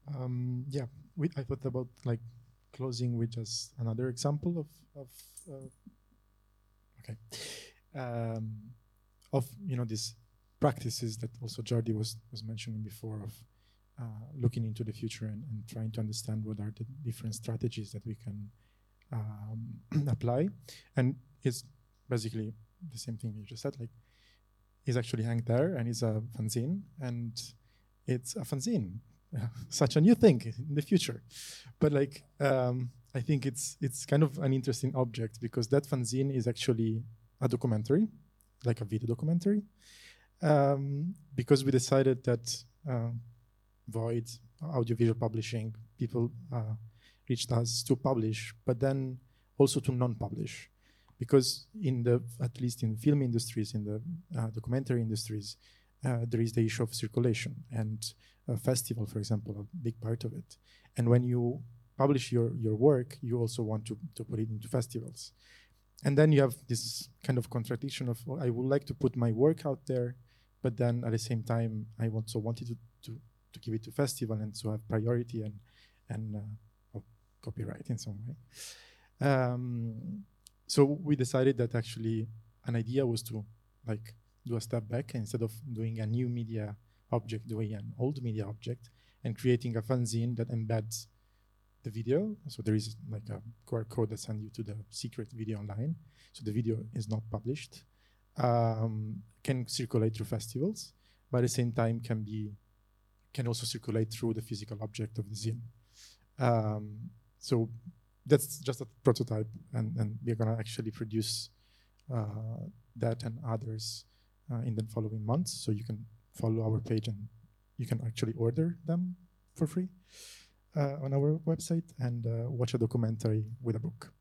Yeah, I thought about like closing with just another example okay, of these practices that also Jardi was mentioning before of looking into the future and trying to understand what are the different strategies that we can apply. And it's basically the same thing you just said, like is actually hanged there and is a fanzine, and it's a fanzine, such a new thing in the future. But like I think it's kind of an interesting object because that fanzine is actually a documentary, like a video documentary, because we decided that Void, audiovisual publishing, people reached us to publish, but then also to non-publish. Because at least in film industries, in the documentary industries, there is the issue of circulation, and a festival, for example, a big part of it. And when you publish your work, you also want to put it into festivals. And then you have this kind of contradiction of, well, I would like to put my work out there, but then at the same time, I also wanted to give it to festival and to have priority and copyright in some way. So we decided that actually an idea was to like do a step back, instead of doing a new media object, doing an old media object and creating a fanzine that embeds the video. So there is like a QR code that sends you to the secret video online. So the video is not published, can circulate through festivals, but at the same time can also circulate through the physical object of the zine. So that's just a prototype, and we're gonna actually produce that and others in the following months. So you can follow our page and you can actually order them for free on our website and watch a documentary with a book.